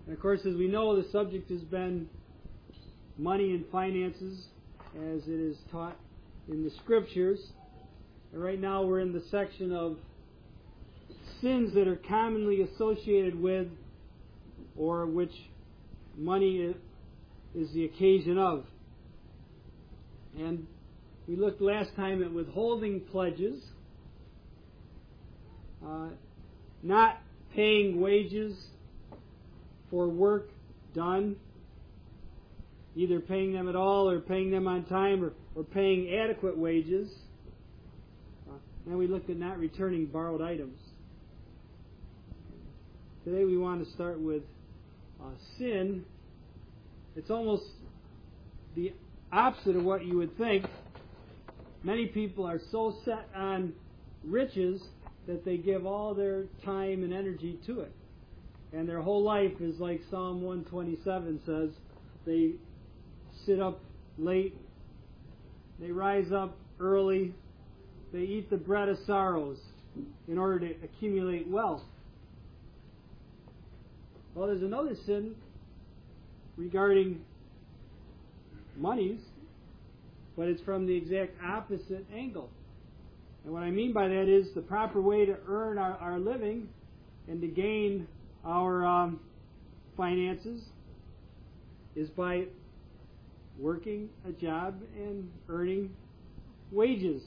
And of course, as we know, the subject has been money and finances as it is taught in the Scriptures. And right now we're in the section of sins that are commonly associated with or which money is the occasion of. And we looked last time at withholding pledges, not paying wages for work done, either paying them at all or paying them on time or paying adequate wages. And we looked at not returning borrowed items. Today we want to start with sin. It's almost the opposite of what you would think. Many people are so set on riches that they give all their time and energy to it. And their whole life is like Psalm 127 says. They sit up late. They rise up early. They eat the bread of sorrows in order to accumulate wealth. Well, there's another sin regarding monies, but it's from the exact opposite angle. And what I mean by that is the proper way to earn our living and to gain our finances is by working a job and earning wages.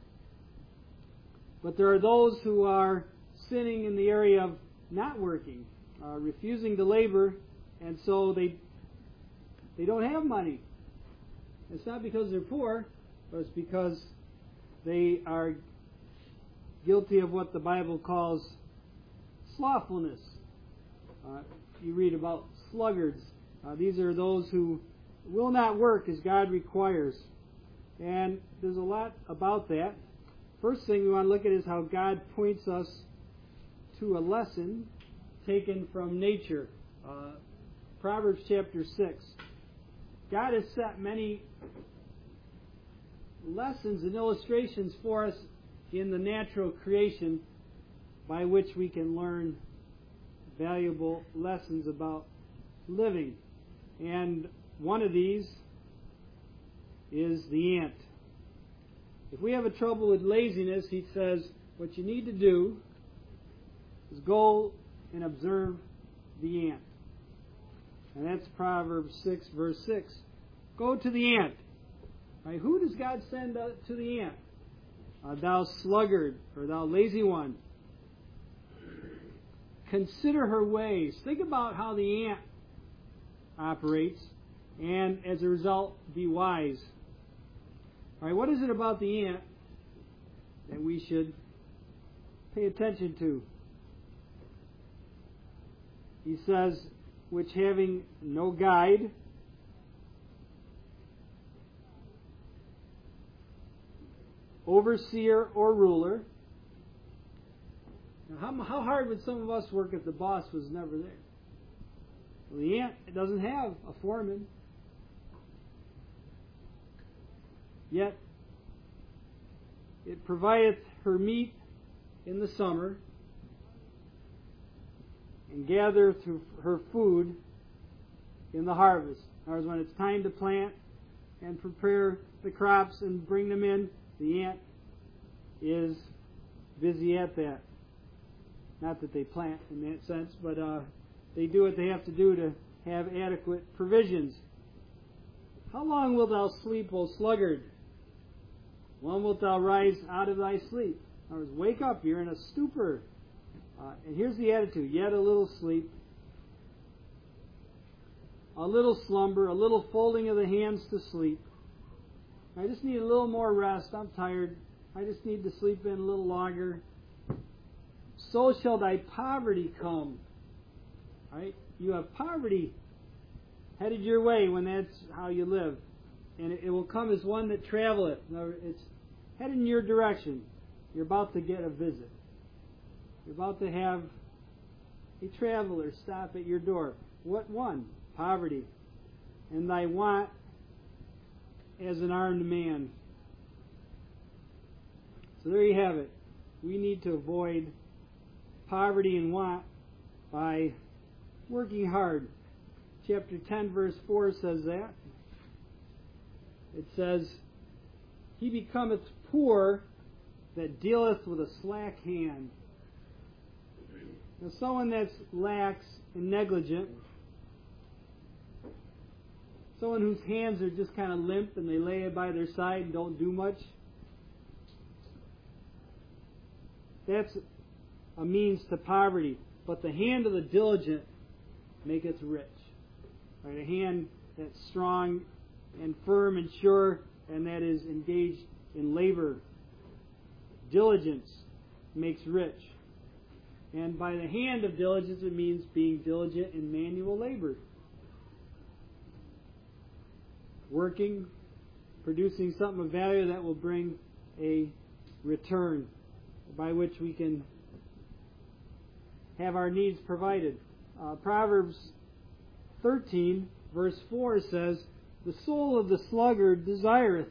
But there are those who are sinning in the area of not working, refusing to labor, and so they don't have money. It's not because they're poor, but it's because they are guilty of what the Bible calls slothfulness. You read about sluggards. These are those who will not work as God requires. And there's a lot about that. First thing we want to look at is how God points us to a lesson taken from nature. Proverbs chapter 6. God has set many lessons and illustrations for us in the natural creation by which we can learn valuable lessons about living. And one of these is the ant. If we have a trouble with laziness, he says, what you need to do is go and observe the ant. And that's Proverbs 6, verse 6. Go to the ant. Right? Who does God send to the ant? Thou sluggard, or thou lazy one. Consider her ways. Think about how the ant operates, and as a result, be wise. All right, what is it about the ant that we should pay attention to? He says, which having no guide, overseer or ruler. Now, how hard would some of us work if the boss was never there? Well, the ant doesn't have a foreman. Yet it provideth her meat in the summer and gathereth her food in the harvest. In other words, when it's time to plant and prepare the crops and bring them in, the ant is busy at that. Not that they plant in that sense, but they do what they have to do to have adequate provisions. How long wilt thou sleep, O sluggard? When wilt thou rise out of thy sleep? In other words, wake up, you're in a stupor. And here's the attitude, yet a little sleep, a little slumber, a little folding of the hands to sleep. I just need a little more rest, I'm tired. I just need to sleep in a little longer. So shall thy poverty come. Right? You have poverty headed your way when that's how you live. And it will come as one that traveleth. It's headed in your direction. You're about to get a visit. You're about to have a traveler stop at your door. What one? Poverty. And thy want as an armed man. So there you have it. We need to avoid poverty and want by working hard. Chapter 10, verse 4 says that. It says, He becometh poor that dealeth with a slack hand. Now, someone that's lax and negligent, someone whose hands are just kind of limp and they lay it by their side and don't do much, that's a means to poverty. But the hand of the diligent maketh rich. Right, a hand that's strong and firm and sure, and that is engaged in labor. Diligence makes rich. And by the hand of diligence, it means being diligent in manual labor. Working, producing something of value that will bring a return by which we can have our needs provided. Proverbs 13, verse 4 says, The soul of the sluggard desireth,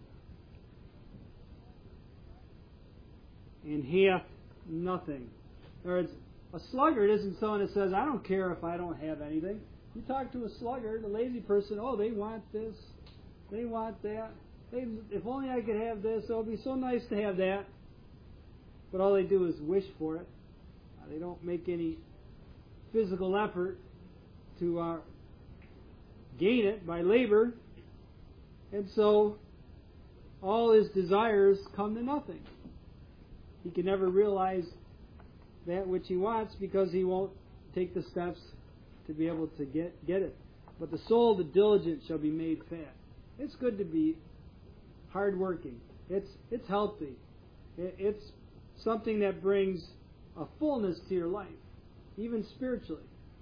and hath nothing. In other words, a sluggard isn't someone that says, I don't care if I don't have anything. You talk to a sluggard, a lazy person, oh, they want this, they want that. If only I could have this, it would be so nice to have that. But all they do is wish for it. They don't make any physical effort to gain it by labor. And so all his desires come to nothing. He can never realize that which he wants because he won't take the steps to be able to get it. But the soul of the diligent shall be made fat. It's good to be hardworking. It's healthy. It's something that brings a fullness to your life, even spiritually.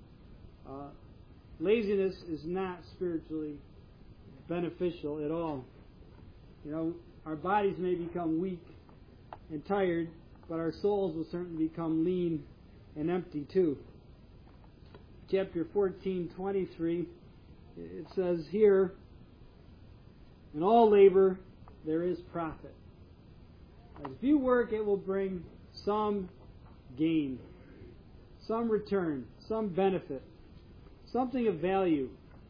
Laziness is not spiritually beneficial at all. You know, our bodies may become weak and tired, but our souls will certainly become lean and empty too. Chapter 14:23, it says here, In all labor there is profit. As if you work, it will bring some gain, some return, some benefit, something of value.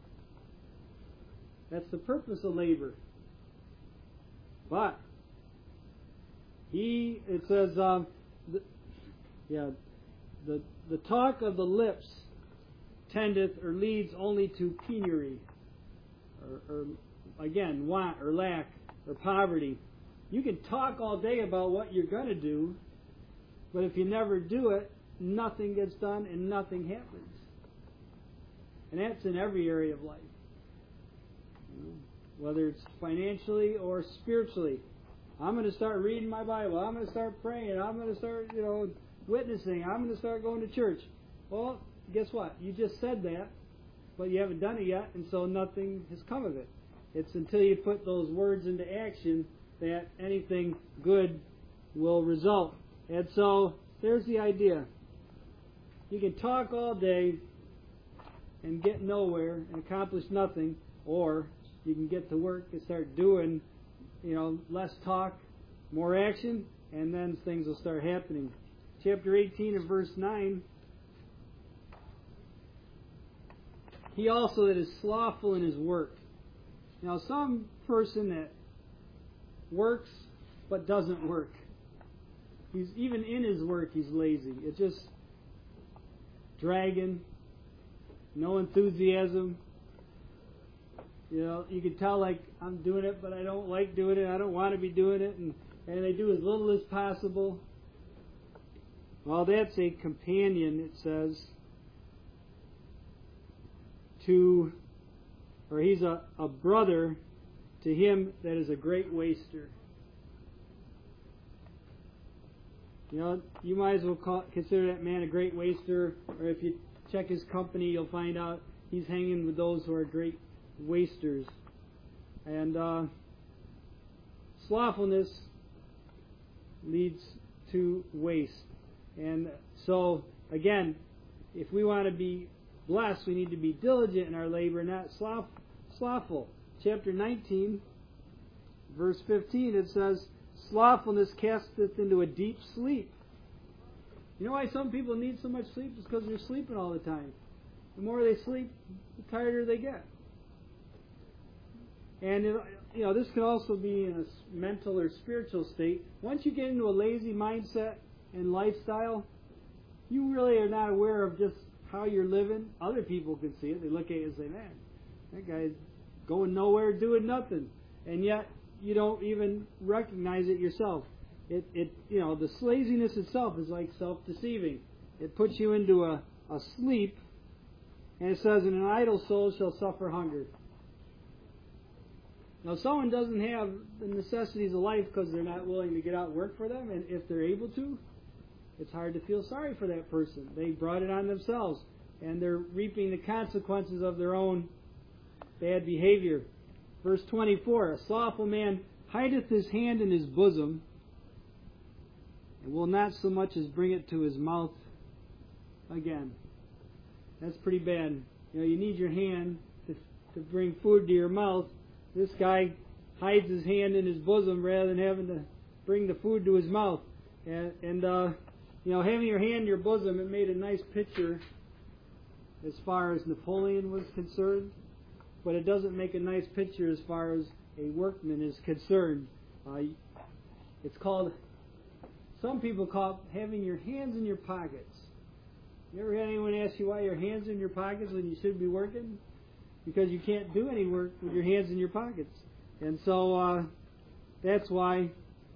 That's the purpose of labor. But it says, the talk of the lips tendeth or leads only to penury, or again, want or lack or poverty. You can talk all day about what you're going to do, but if you never do it, nothing gets done and nothing happens. And that's in every area of life. Whether it's financially or spiritually. I'm going to start reading my Bible. I'm going to start praying. I'm going to start, witnessing. I'm going to start going to church. Well, guess what? You just said that, but you haven't done it yet, and so nothing has come of it. It's until you put those words into action that anything good will result. And so there's the idea. You can talk all day and get nowhere and accomplish nothing, or you can get to work and start doing, less talk, more action, and then things will start happening. Chapter 18 and verse 9, He also that is slothful in his work. Now, some person that works but doesn't work, he's even in his work, he's lazy. It's just dragging, no enthusiasm. You can tell, like, I'm doing it, but I don't like doing it. I don't want to be doing it. And they do as little as possible. Well, that's a companion, it says, or he's a brother to him that is a great waster. You might as well consider that man a great waster, or if you check his company, you'll find out he's hanging with those who are great wasters. And slothfulness leads to waste. And so, again, if we want to be blessed, we need to be diligent in our labor, not slothful. Chapter 19, verse 15, it says, Slothfulness casteth into a deep sleep. You know why some people need so much sleep? It's because they're sleeping all the time. the more they sleep, the tighter they get. And this can also be in a mental or spiritual state. Once you get into a lazy mindset and lifestyle, you really are not aware of just how you're living. Other people can see it. They look at you and say, man, that guy's going nowhere, doing nothing. And yet, you don't even recognize it yourself. The laziness itself is like self-deceiving. It puts you into a sleep, and it says, and an idle soul shall suffer hunger. Now, if someone doesn't have the necessities of life because they're not willing to get out and work for them, and if they're able to, it's hard to feel sorry for that person. They brought it on themselves, and they're reaping the consequences of their own bad behavior. Verse 24, a slothful man hideth his hand in his bosom, and will not so much as bring it to his mouth again. That's pretty bad. You need your hand to bring food to your mouth. This guy hides his hand in his bosom rather than having to bring the food to his mouth. And having your hand in your bosom, it made a nice picture as far as Napoleon was concerned, but it doesn't make a nice picture as far as a workman is concerned. It's called, some people call it having your hands in your pockets. You ever had anyone ask you why your hands in your pockets when you should be working? Because you can't do any work with your hands in your pockets. And so that's why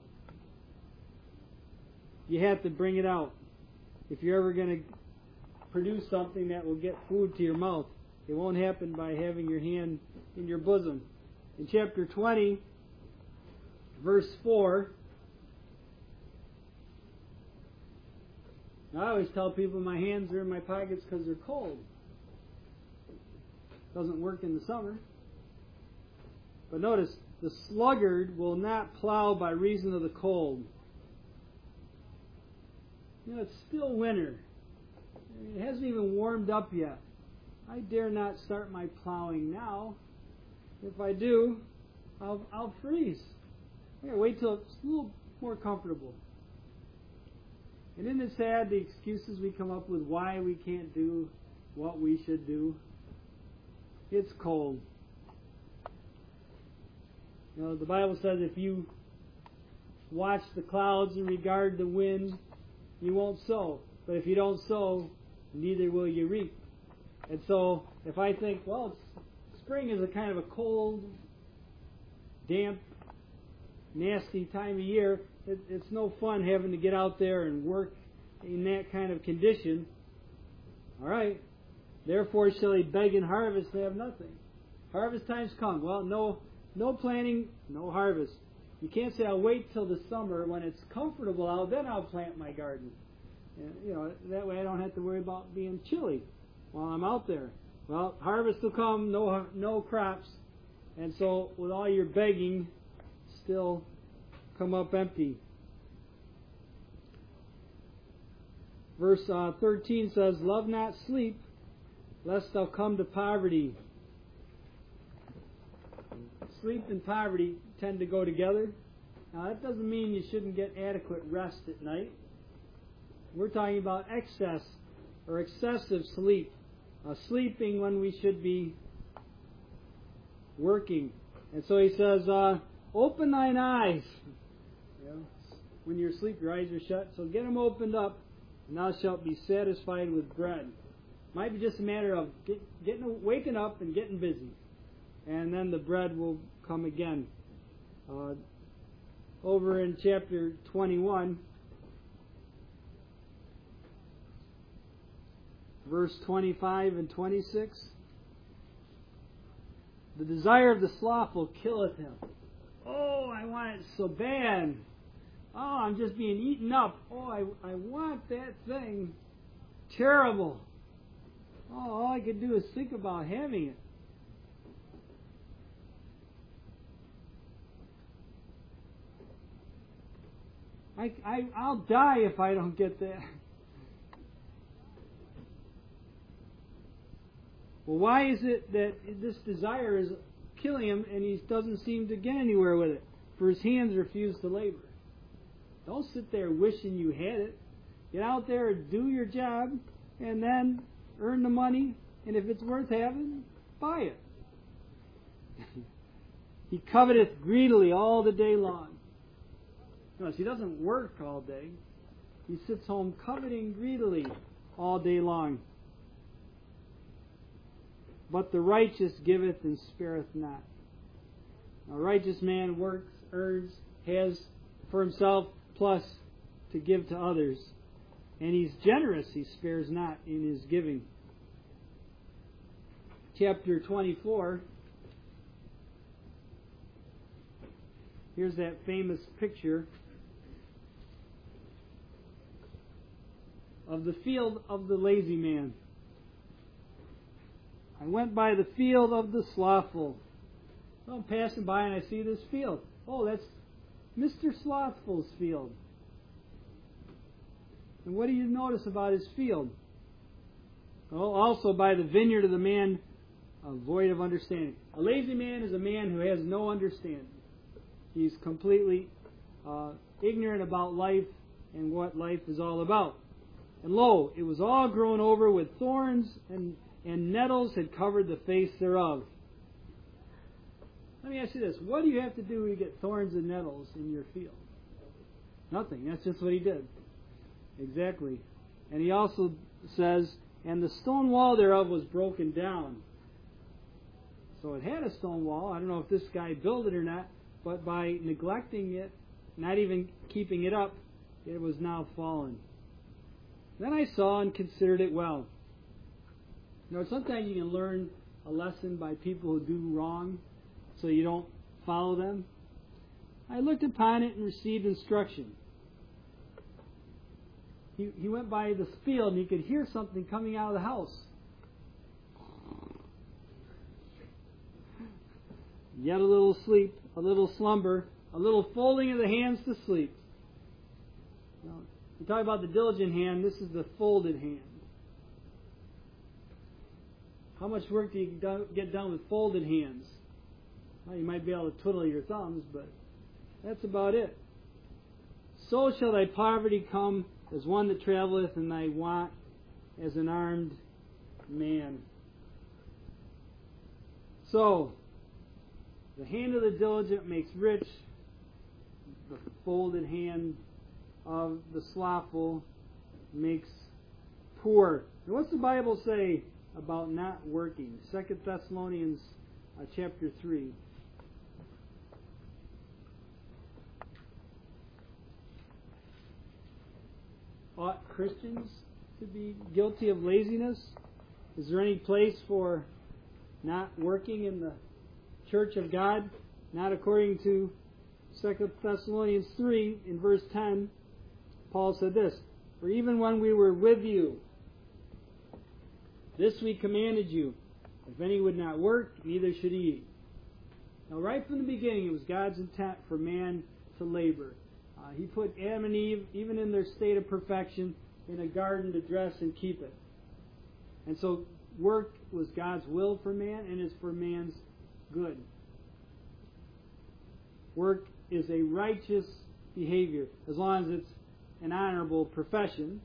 you have to bring it out. If you're ever going to produce something that will get food to your mouth, it won't happen by having your hand in your bosom. In chapter 20, verse 4, I always tell people my hands are in my pockets because they're cold. Doesn't work in the summer. But notice, the sluggard will not plow by reason of the cold. It's still winter. It hasn't even warmed up yet. I dare not start my plowing now. If I do, I'll freeze. I gotta wait till it's a little more comfortable. And isn't it sad the excuses we come up with why we can't do what we should do? It's cold. The Bible says if you watch the clouds and regard the wind, you won't sow. But if you don't sow, neither will you reap. And so if I think, well, spring is a kind of a cold, damp, nasty time of year, it's no fun having to get out there and work in that kind of condition. All right. Therefore shall he beg and harvest and have nothing. Harvest time's come. Well, no planting, no harvest. You can't say I'll wait till the summer when it's comfortable out, then I'll plant my garden. That way I don't have to worry about being chilly while I'm out there. Well, harvest will come, no crops, and so with all your begging, still come up empty. Verse 13 says, love not sleep, lest thou come to poverty. Sleep and poverty tend to go together. Now, that doesn't mean you shouldn't get adequate rest at night. We're talking about excess or excessive sleep. Sleeping when we should be working. And so he says, open thine eyes. When you're asleep, your eyes are shut. So get them opened up, and thou shalt be satisfied with bread. Might be just a matter of waking up and getting busy. And then the bread will come again. Over in chapter 21, verse 25 and 26, the desire of the slothful killeth him. Oh, I want it so bad. Oh, I'm just being eaten up. Oh, I want that thing. Terrible. Oh, all I could do is think about having it. I'll die if I don't get that. Well, why is it that this desire is killing him and he doesn't seem to get anywhere with it? For his hands refuse to labor. Don't sit there wishing you had it. Get out there and do your job and then earn the money and if it's worth having, buy it. He coveteth greedily all the day long. Notice, he doesn't work all day. He sits home coveting greedily all day long. But the righteous giveth and spareth not. A righteous man works, earns, has for himself, plus to give to others. And he's generous, he spares not in his giving. Chapter 24. Here's that famous picture of the field of the lazy man. I went by the field of the slothful. So I'm passing by and I see this field. Oh, that's Mr. Slothful's field. And what do you notice about his field? Well, also by the vineyard of the man void of understanding. A lazy man is a man who has no understanding. He's completely ignorant about life and what life is all about. And lo, it was all grown over with thorns, and nettles had covered the face thereof. Let me ask you this. What do you have to do to get thorns and nettles in your field? Nothing. That's just what he did. Exactly. And he also says, and the stone wall thereof was broken down. So it had a stone wall. I don't know if this guy built it or not, but by neglecting it, not even keeping it up, it was now fallen. Then I saw and considered it well. You know, sometimes you can learn a lesson by people who do wrong, so you don't follow them. I looked upon it and received instruction. He went by this field and he could hear something coming out of the house. Yet a little sleep, a little slumber, a little folding of the hands to sleep. You know, you talk about the diligent hand, this is the folded hand. How much work do you get done with folded hands? Well, you might be able to twiddle your thumbs, but that's about it. So shall thy poverty come as one that travelleth, and thy want as an armed man. So, the hand of the diligent makes rich, the folded hand of the slothful makes poor. And what's the Bible say about not working? 2 Thessalonians chapter 3. Ought Christians to be guilty of laziness? Is there any place for not working in the church of God? Not according to 2 Thessalonians 3 in verse 10. Paul said this, for even when we were with you, this we commanded you, if any would not work, neither should he eat. Now right from the beginning, it was God's intent for man to labor. He put Adam and Eve, even in their state of perfection, in a garden to dress and keep it. And so work was God's will for man and is for man's good. Work is a righteous behavior, as long as it's an honorable profession.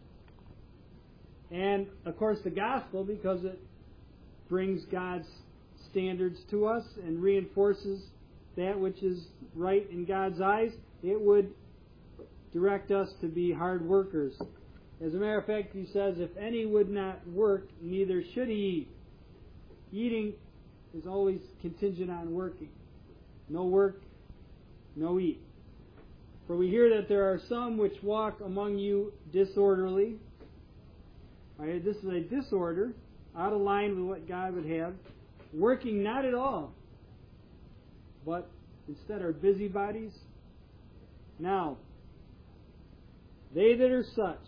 And, of course, the gospel, because it brings God's standards to us and reinforces that which is right in God's eyes, it would direct us to be hard workers. As a matter of fact, he says, if any would not work, neither should he eat. Eating is always contingent on working. No work, no eat. For we hear that there are some which walk among you disorderly. Right, this is a disorder, out of line with what God would have, working not at all, but instead are busybodies. Now, they that are such,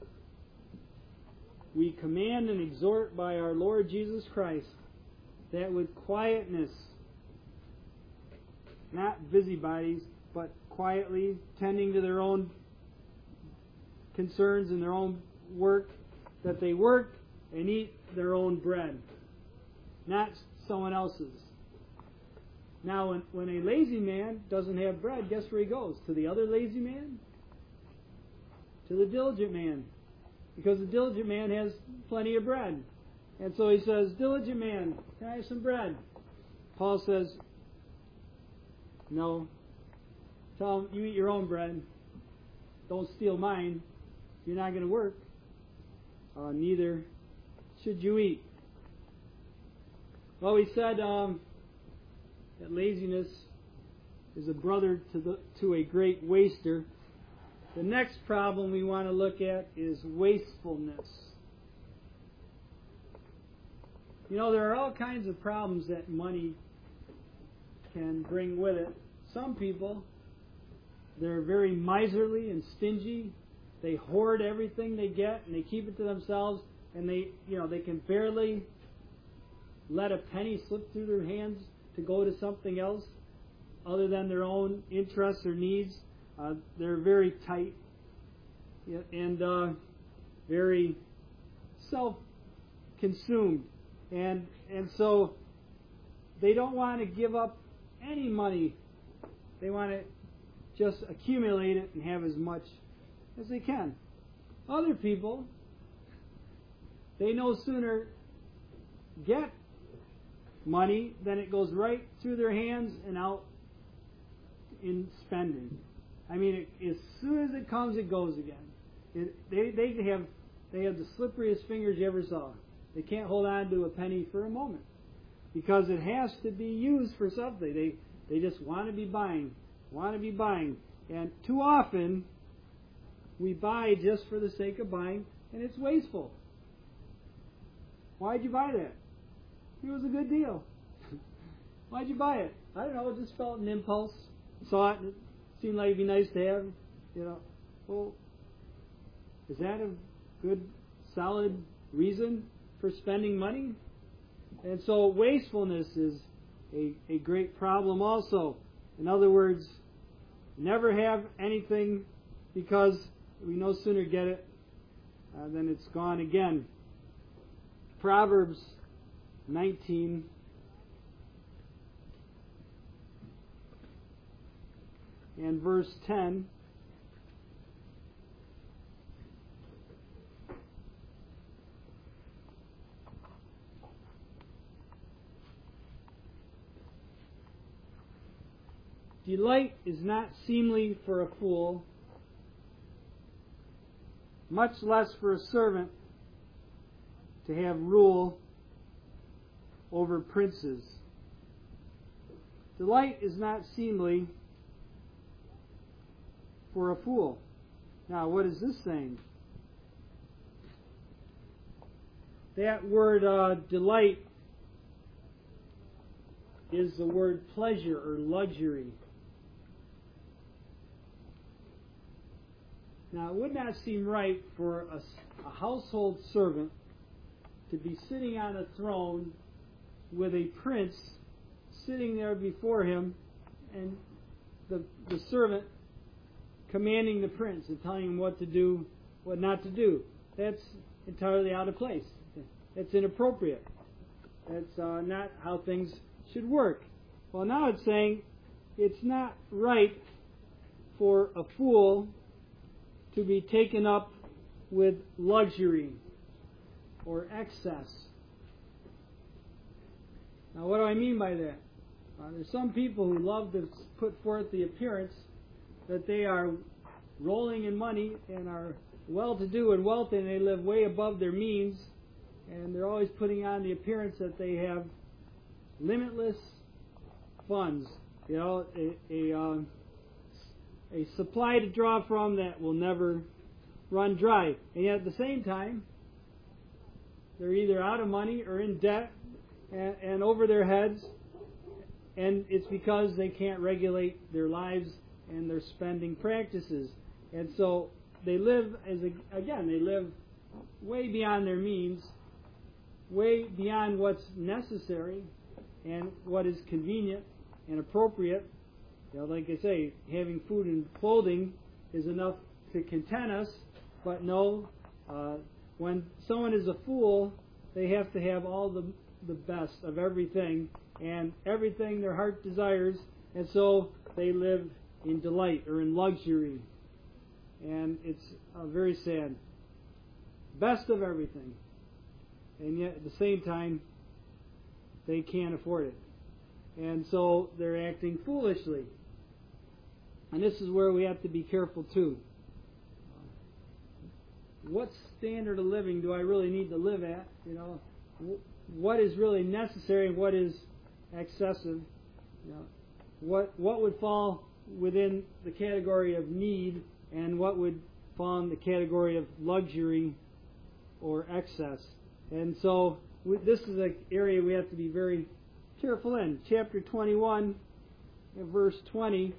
we command and exhort by our Lord Jesus Christ, that with quietness, not busybodies, but quietly tending to their own concerns and their own work, that they work and eat their own bread, not someone else's. Now, when a lazy man doesn't have bread, guess where he goes? To the other lazy man? To the diligent man. Because the diligent man has plenty of bread. And so he says, diligent man, can I have some bread? Paul says, no. Tell him, you eat your own bread. Don't steal mine. You're not going to work. Neither should you eat. Well, he said that laziness is a brother to a great waster. The next problem we want to look at is wastefulness. You know, there are all kinds of problems that money can bring with it. Some people, they're very miserly and stingy. They hoard everything they get and they keep it to themselves, and they can barely let a penny slip through their hands to go to something else other than their own interests or needs. They're very tight and very self-consumed. And so they don't want to give up any money. They want to just accumulate it and have as much as they can. Other people, they no sooner get money than it goes right through their hands and out in spending. I mean, as soon as it comes, it goes again. They have the slipperiest fingers you ever saw. They can't hold on to a penny for a moment because it has to be used for something. They just want to be buying. And too often, we buy just for the sake of buying, and it's wasteful. Why'd you buy that? It was a good deal. Why'd you buy it? I don't know, it just felt an impulse. Saw it, and it seemed like it'd be nice to have. Well, is that a good, solid reason for spending money? And so wastefulness is a great problem also. In other words, never have anything because we no sooner get it than it's gone again. Proverbs 19 and verse 10. Delight is not seemly for a fool, much less for a servant to have rule over princes. Delight is not seemly for a fool. Now, what is this saying? That word delight is the word pleasure or luxury. Now, it would not seem right for a household servant to be sitting on a throne with a prince sitting there before him and the servant commanding the prince and telling him what to do, what not to do. That's entirely out of place. That's inappropriate. That's not how things should work. Well, now it's saying it's not right for a fool to be taken up with luxury or excess. Now, what do I mean by that? There's some people who love to put forth the appearance that they are rolling in money and are well-to-do and wealthy, and they live way above their means, and they're always putting on the appearance that they have limitless funds. A supply to draw from that will never run dry. And yet at the same time, they're either out of money or in debt and over their heads, and it's because they can't regulate their lives and their spending practices. And so they live, they live way beyond their means, way beyond what's necessary and what is convenient and appropriate. Like I say, having food and clothing is enough to content us, but no, when someone is a fool, they have to have all the best of everything and everything their heart desires, and so they live in delight or in luxury. And it's very sad. Best of everything. and yet at the same time they can't afford it. And so they're acting foolishly. And this is where we have to be careful too. What standard of living do I really need to live at? You know, what is really necessary and what is excessive? You know, what would fall within the category of need and what would fall in the category of luxury or excess? And so this is an area we have to be very careful in. Chapter 21, verse 20.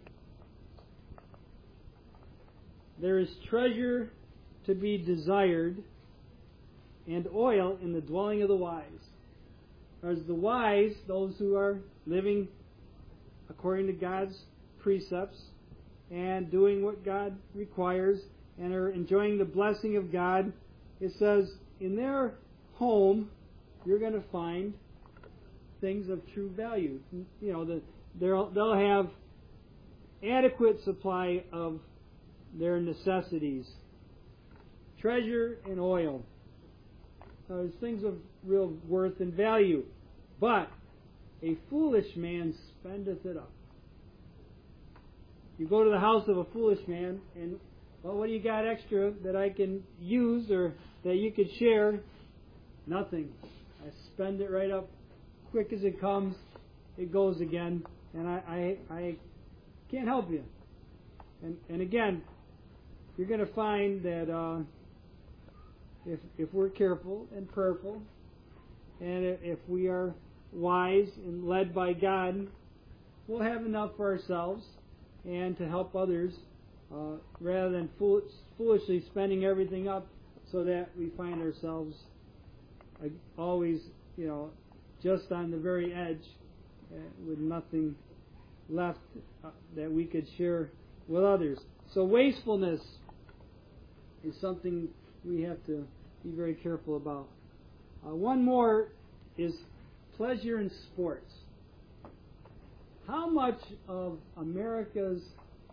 There is treasure to be desired and oil in the dwelling of the wise. As the wise, those who are living according to God's precepts and doing what God requires and are enjoying the blessing of God, it says in their home you're going to find things of true value. You know, they'll have adequate supply of their necessities. Treasure and oil. There's things of real worth and value. But a foolish man spendeth it up. You go to the house of a foolish man and, well, what do you got extra that I can use or that you could share? Nothing. I spend it right up. Quick as it comes, it goes again. And I can't help you. And again, you're going to find that if we're careful and prayerful, and if we are wise and led by God, we'll have enough for ourselves and to help others, rather than foolishly spending everything up so that we find ourselves always, you know, just on the very edge with nothing left that we could share with others. So wastefulness is something we have to be very careful about. One more is pleasure in sports. How much of America's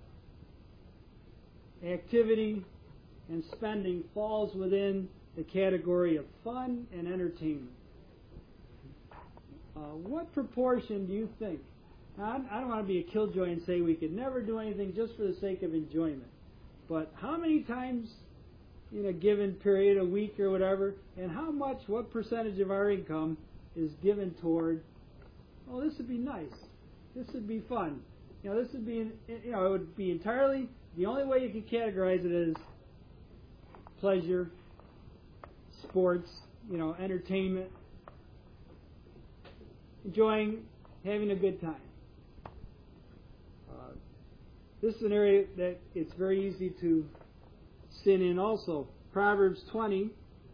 activity and spending falls within the category of fun and entertainment? What proportion do you think? Now, I don't want to be a killjoy and say we could never do anything just for the sake of enjoyment. But how many times in a given period, a week or whatever, and what percentage of our income is given toward, oh, this would be nice, this would be fun. You know, this would be, you know, it would be entirely, the only way you can categorize it is pleasure, sports, you know, entertainment, enjoying, having a good time. This is an area that it's very easy to sin in also. Proverbs 20.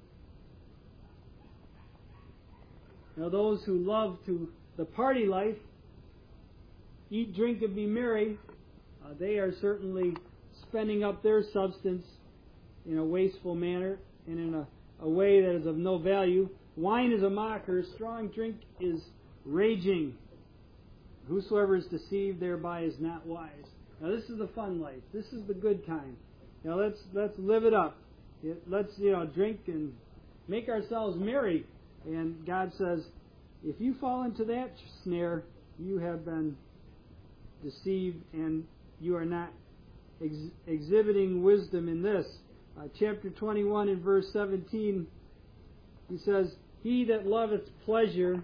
Now those who love to the party life, eat, drink, and be merry, they are certainly spending up their substance in a wasteful manner and in a way that is of no value. Wine is a mocker, strong drink is raging. Whosoever is deceived thereby is not wise. Now this is the fun life. This is the good time. Now let's live it up. Let's, you know, drink and make ourselves merry. And God says, if you fall into that snare, you have been deceived and you are not exhibiting wisdom in this. Chapter 21 and verse 17, he says, he that loveth pleasure,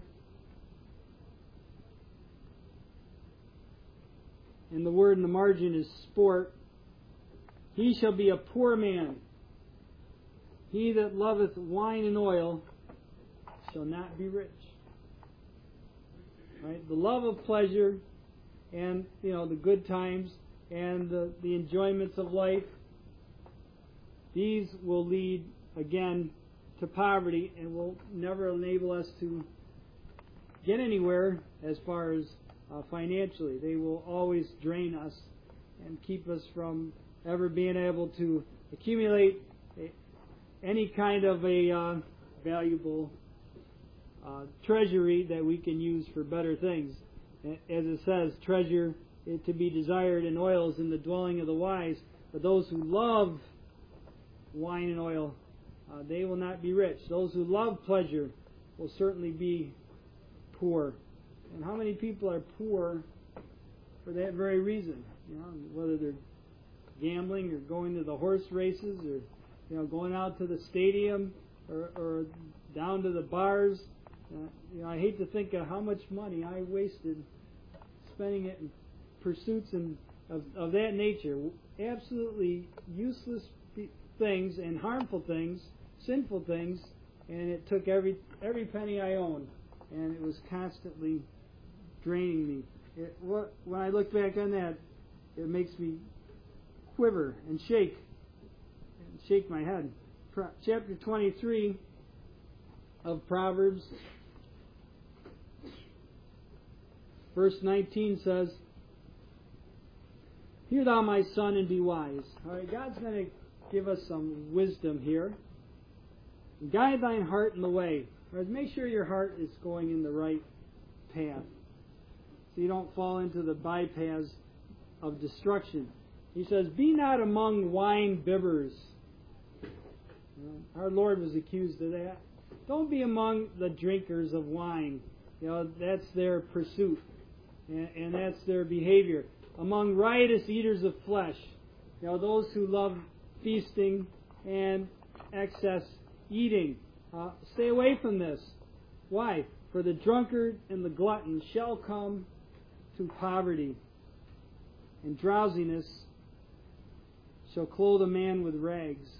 and the word in the margin is sport, he shall be a poor man. He that loveth wine and oil shall not be rich. Right? The love of pleasure and, you know, the good times and the enjoyments of life, these will lead again to poverty and will never enable us to get anywhere as far as financially. They will always drain us and keep us from ever being able to accumulate any kind of a valuable treasury that we can use for better things. As it says, treasure to be desired and oils in the dwelling of the wise. But those who love wine and oil they will not be rich. Those who love pleasure will certainly be poor. And how many people are poor for that very reason? Whether they're gambling or going to the horse races or going out to the stadium or down to the bars. I hate to think of how much money I wasted spending it in pursuits of that nature. Absolutely useless things and harmful things, sinful things, and it took every penny I owned, and it was constantly draining me. When I look back on that, it makes me quiver and shake my head. Chapter 23 of Proverbs, verse 19 says, "Hear thou, my son, and be wise." All right, God's going to give us some wisdom here. "Guide thine heart in the way." All right, make sure your heart is going in the right path, so you don't fall into the bypaths of destruction. He says, "Be not among wine bibbers." Our Lord was accused of that. Don't be among the drinkers of wine. That's their pursuit, and that's their behavior. Among riotous eaters of flesh, those who love feasting and excess eating. Stay away from this. Why? "For the drunkard and the glutton shall come to poverty, and drowsiness shall clothe a man with rags.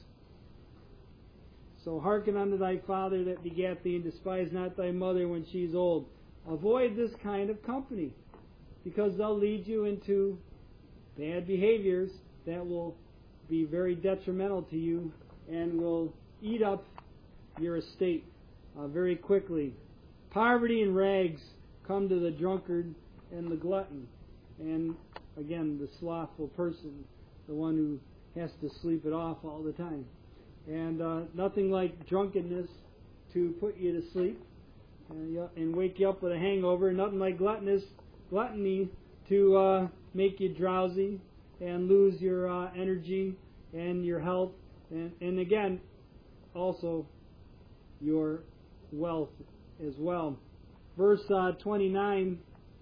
So hearken unto thy father that begat thee, and despise not thy mother when she is old." Avoid this kind of company, because they'll lead you into bad behaviors that will be very detrimental to you and will eat up your estate very quickly. Poverty and rags come to the drunkard and the glutton, and again, the slothful person, the one who has to sleep it off all the time. And nothing like drunkenness to put you to sleep and wake you up with a hangover. Nothing like gluttony to make you drowsy and lose your energy and your health, and again, also your wealth as well. Verse 29,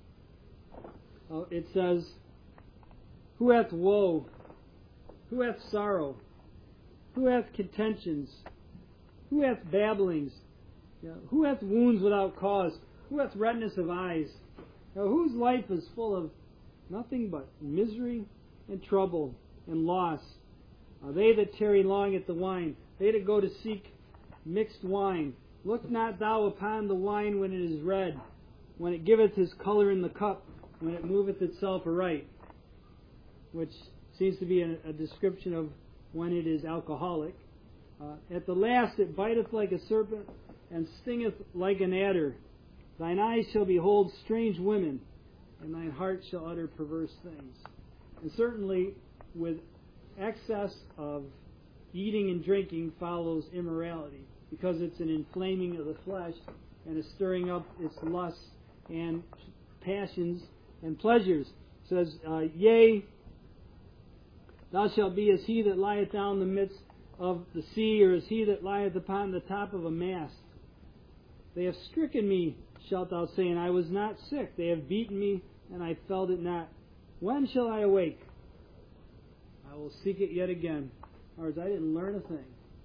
it says, "Who hath woe? Who hath sorrow? Who hath contentions? Who hath babblings? Who hath wounds without cause? Who hath redness of eyes? Whose life is full of nothing but misery and trouble and loss? They that tarry long at the wine, they that go to seek mixed wine. Look not thou upon the wine when it is red, when it giveth his color in the cup, when it moveth itself aright," which seems to be a description of when it is alcoholic. "At the last it biteth like a serpent, and stingeth like an adder. Thine eyes shall behold strange women, and thine heart shall utter perverse things." And certainly, with excess of eating and drinking follows immorality, because it's an inflaming of the flesh and a stirring up its lusts and passions and pleasures. It says, "Yea, thou shalt be as he that lieth down in the midst of the sea, or as he that lieth upon the top of a mast. They have stricken me, shalt thou say, and I was not sick. They have beaten me, and I felt it not. When shall I awake? I will seek it yet again." In other words, I didn't learn a thing.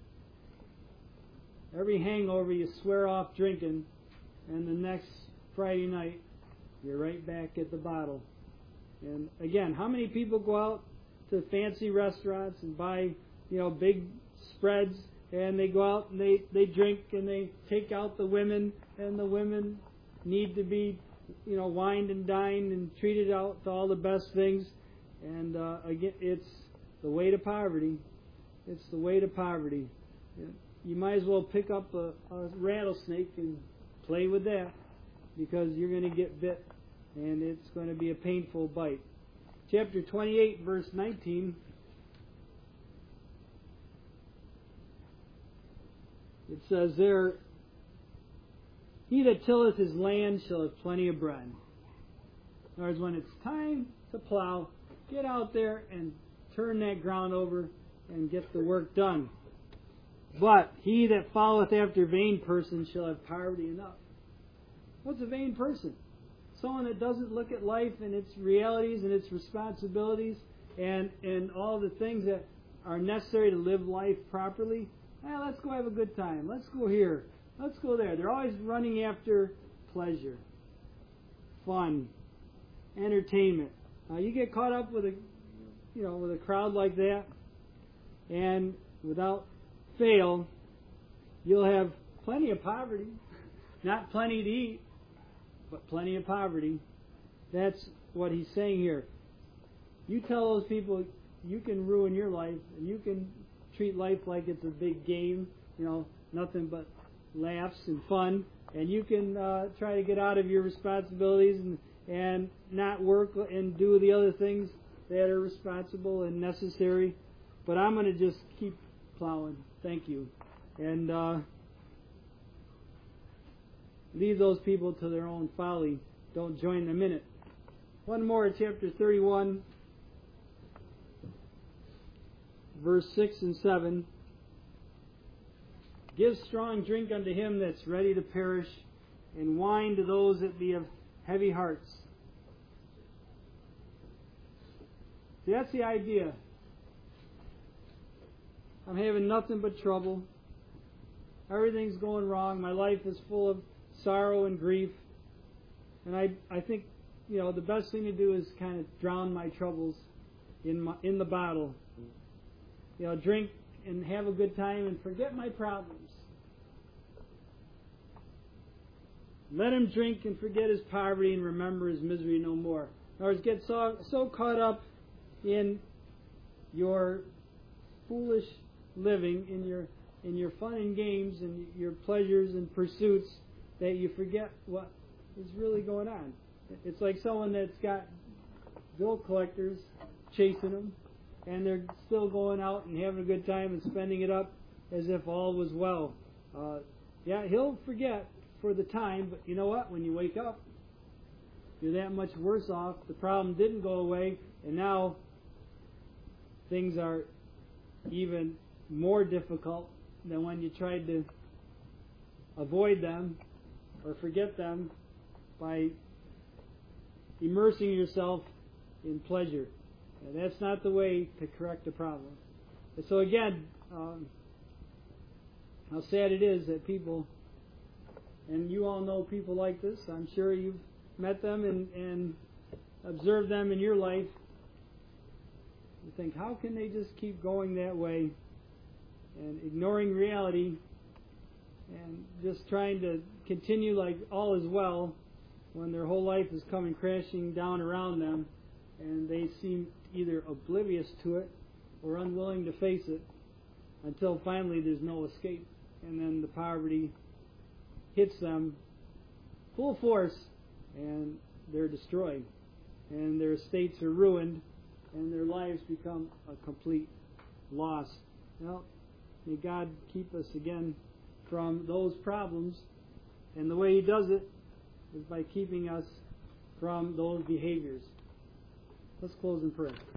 Every hangover you swear off drinking, and the next Friday night you're right back at the bottle. And again, how many people go out to fancy restaurants and buy, big spreads, and they go out and they drink and they take out the women, and the women need to be, wined and dined and treated out to all the best things. And again, it's the way to poverty. It's the way to poverty. You might as well pick up a rattlesnake and play with that, because you're going to get bit, and it's going to be a painful bite. Chapter 28, verse 19. It says there, "He that tilleth his land shall have plenty of bread." In other words, when it's time to plow, get out there and turn that ground over and get the work done. But he that followeth after vain persons shall have poverty enough. What's a vain person? Someone that doesn't look at life and its realities and its responsibilities and all the things that are necessary to live life properly. Let's go have a good time. Let's go here. Let's go there. They're always running after pleasure, fun, entertainment. You get caught up with a crowd like that, and without fail, you'll have plenty of poverty. Not plenty to eat, but plenty of poverty. That's what he's saying here. You tell those people you can ruin your life, and you can treat life like it's a big game, nothing but laughs and fun, and you can try to get out of your responsibilities and not work and do the other things that are responsible and necessary. But I'm going to just keep plowing. Thank you. And leave those people to their own folly. Don't join them in it. One more, chapter 31, verse 6 and 7. Give strong drink unto him that's ready to perish, and wine to those that be of heavy hearts. See, that's the idea. I'm having nothing but trouble. Everything's going wrong. My life is full of sorrow and grief. And I think, the best thing to do is kind of drown my troubles in the bottle. Drink and have a good time and forget my problems. Let him drink and forget his poverty and remember his misery no more. In other words, get so caught up in your foolish living, in your fun and games and your pleasures and pursuits, that you forget what is really going on. It's like someone that's got bill collectors chasing them, and they're still going out and having a good time and spending it up as if all was well. He'll forget for the time, but you know what? When you wake up, you're that much worse off. The problem didn't go away, and now things are even more difficult than when you tried to avoid them or forget them by immersing yourself in pleasure. And that's not the way to correct a problem. And so again, how sad it is that people, and you all know people like this, I'm sure you've met them and observed them in your life. You think, how can they just keep going that way and ignoring reality and just trying to continue like all is well when their whole life is coming crashing down around them, and they seem either oblivious to it or unwilling to face it until finally there's no escape, and then the poverty hits them full force and they're destroyed and their estates are ruined and their lives become a complete loss. Well, may God keep us again from those problems, and the way He does it is by keeping us from those behaviors. Let's close in prayer.